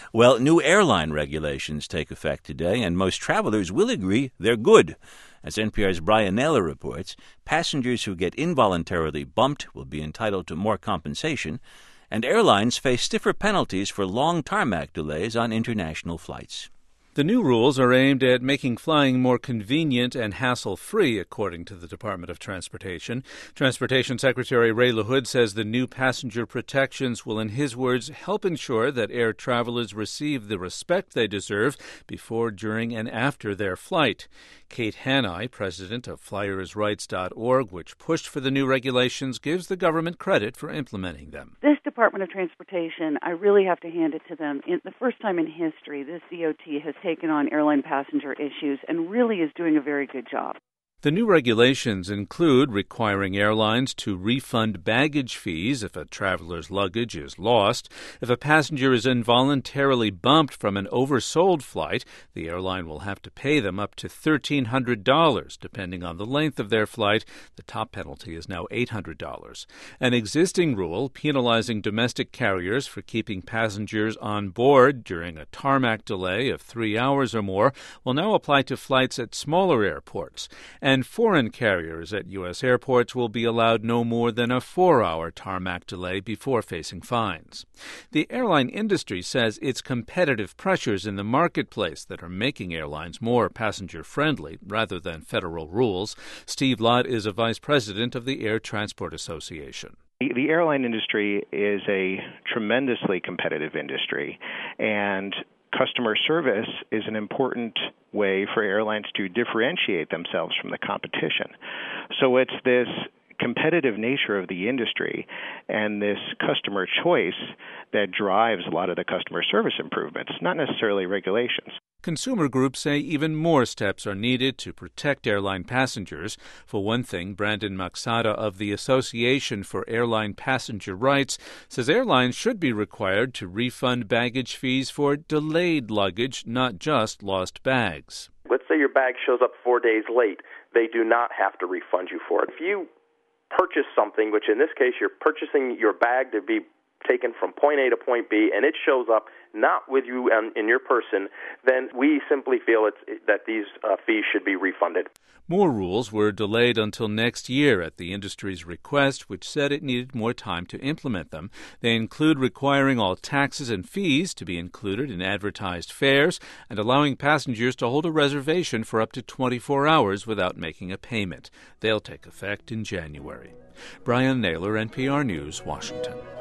Well, new airline regulations take effect today, and most travelers will agree they're good. As NPR's Brian Naylor reports, passengers who get involuntarily bumped will be entitled to more compensation, and airlines face stiffer penalties for long tarmac delays on international flights. The new rules are aimed at making flying more convenient and hassle-free, according to the Department of Transportation. Transportation Secretary Ray LaHood says the new passenger protections will, in his words, help ensure that air travelers receive the respect they deserve before, during, and after their flight. Kate Hanai, president of FlyersRights.org, which pushed for the new regulations, gives the government credit for implementing them. This Department of Transportation, I really have to hand it to them. The first time in history, this DOT has taken on airline passenger issues and really is doing a very good job. The new regulations include requiring airlines to refund baggage fees if a traveler's luggage is lost. If a passenger is involuntarily bumped from an oversold flight, the airline will have to pay them up to $1,300, depending on the length of their flight. The top penalty is now $800. An existing rule penalizing domestic carriers for keeping passengers on board during a tarmac delay of 3 hours or more will now apply to flights at smaller airports. And foreign carriers at U.S. airports will be allowed no more than a 4-hour tarmac delay before facing fines. The airline industry says it's competitive pressures in the marketplace that are making airlines more passenger-friendly rather than federal rules. Steve Lott is a vice president of the Air Transport Association. The airline industry is a tremendously competitive industry, and customer service is an important way for airlines to differentiate themselves from the competition. So it's this competitive nature of the industry and this customer choice that drives a lot of the customer service improvements, not necessarily regulations. Consumer groups say even more steps are needed to protect airline passengers. For one thing, Brandon Maxada of the Association for Airline Passenger Rights says airlines should be required to refund baggage fees for delayed luggage, not just lost bags. Let's say your bag shows up 4 days late. They do not have to refund you for it. If you purchase something, which in this case you're purchasing your bag to be taken from point A to point B, and it shows up not with you in your person, then we simply feel that these fees should be refunded. More rules were delayed until next year at the industry's request, which said it needed more time to implement them. They include requiring all taxes and fees to be included in advertised fares and allowing passengers to hold a reservation for up to 24 hours without making a payment. They'll take effect in January. Brian Naylor, NPR News, Washington.